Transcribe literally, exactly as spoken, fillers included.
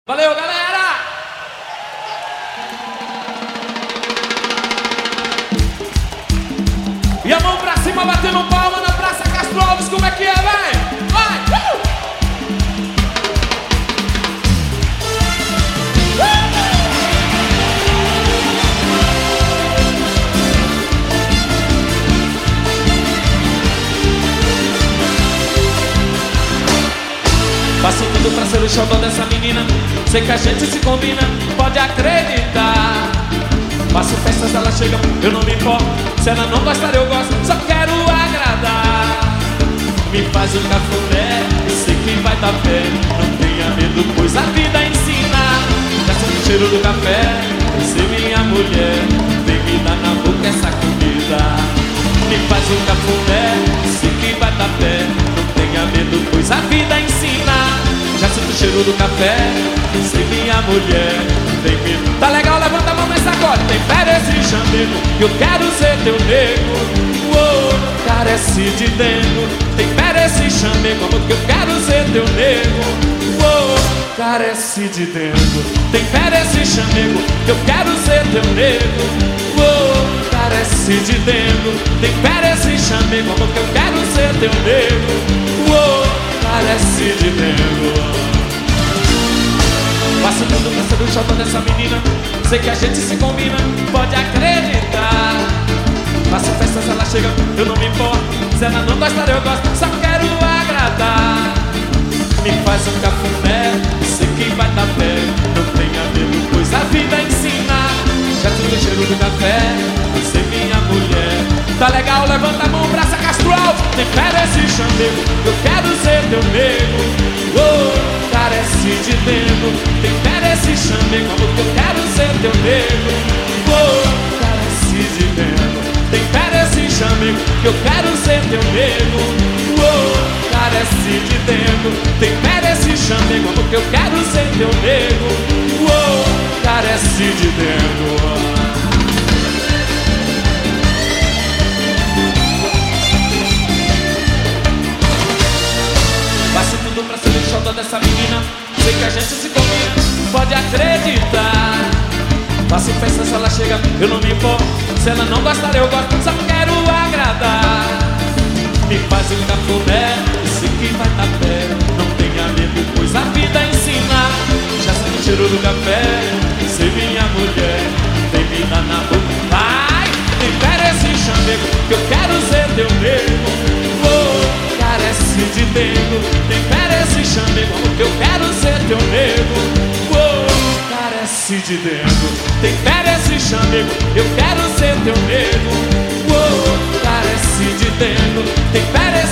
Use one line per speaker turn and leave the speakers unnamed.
Valeu, galera! E a mão pra cima, batendo palma na Praça Castro Alves, como é que é, vai? Vai! Uh! Faço tudo pra ser o xodó dessa menina. Sei que a gente se combina, pode acreditar. Faço festas, ela chega, eu não me importo. Se ela não gostar, eu gosto, só quero agradar. Me faz um cafuné, sei que vai dar pé. Não tenha medo, pois a vida ensina. Já sente o cheiro do café, você minha mulher. Vem me dar na boca essa comida. Me faz um cafuné, sei que vai dar pé. Não tenha medo, pois a vida ensina. Já sinto o cheiro do café, sei minha mulher. Vem me... Tá legal, levanta a mão nessa corda. Tem fé esse chamego, que eu quero ser teu nego. Uou, carece de dentro. Tem fé esse chamego, amor, que eu quero ser teu nego. Uou, carece de dentro. Tem fé esse chamego, que eu quero ser teu nego. Uou, carece de dentro. Tem fé esse chamego, amor, que eu quero ser teu nego. Uou, carece de dentro. Faço tudo pra ser o xodó dessa menina. Sei que a gente se combina, pode acreditar. Faço festas, ela chega, eu não me importo. Se ela não gostar, eu gosto, só quero agradar. Me faz um cafuné, sei que vai dar pé. Não tenha medo, pois a vida ensina. Já sinto o cheiro do café, você minha mulher. Tá legal, levanta a mão, Praça Castro Alves. Tem fé nesse chamego, eu quero ser teu nego. Oh, carece de dentro. Tem fé nesse chamego, amor, que eu quero ser teu nego. Oh, carece de dentro. Tem fé nesse chamego, que eu quero ser teu nego. Oh, carece de dentro. Tem fé nesse chamego, amor, que eu quero ser teu nego. Oh, carece de dentro. Faço tudo pra ser o xodó dessa menina. Sei que a gente se combina, pode acreditar. Faço festas, ela chega, eu não me importo. Se ela não gostar, eu gosto, só quero agradar. Me faz um cafuné, sei que vai dar pé. Não tenha medo, pois a vida ensina. Já sinto o cheiro do café, ser minha mulher. Vem me dar na boca, vai. Libera esse chamego, que eu quero ser teu nego. Oh, carece de dentro. Tem fé esse chamego, amor, que eu quero ser teu nego. Oh, carece de dentro. Tem fé esse chamego, eu quero ser teu nego. Oh, carece de dentro. Tem fé